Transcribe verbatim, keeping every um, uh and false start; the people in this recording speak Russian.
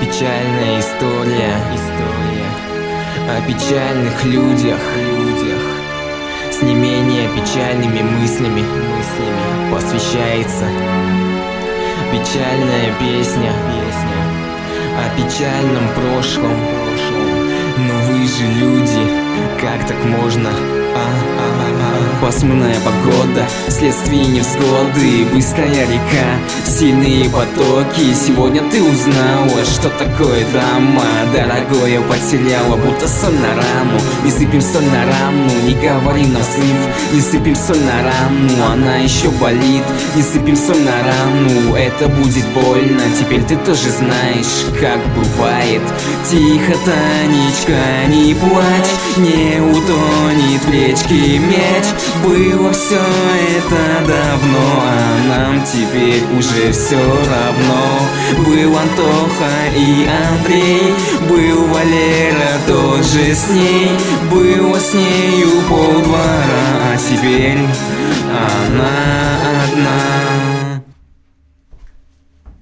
Печальная история, история о печальных людях, людях с не менее печальными мыслями, мыслями посвящается печальная песня, песня о печальном прошлом, прошлом. Но вы же люди, как так можно? А, а, а. Пасмурная погода, следствие невзгоды, быстрая река, сильные потоки. Сегодня ты узнала, что такое драма. Дорогое потеряла, будто соль на рану. Не сыпем соль на рану, не говори нам слив. Не сыпем соль на рану, она еще болит. Не сыпем соль на рану, это будет больно. Теперь ты тоже знаешь, как бывает. Тихо, Танечка, не плачь, не утонет в речке меч. Было все это давно, а нам теперь уже все равно. Был Антоха и Андрей, был Валера тоже с ней. Было с нею полдвора, а теперь она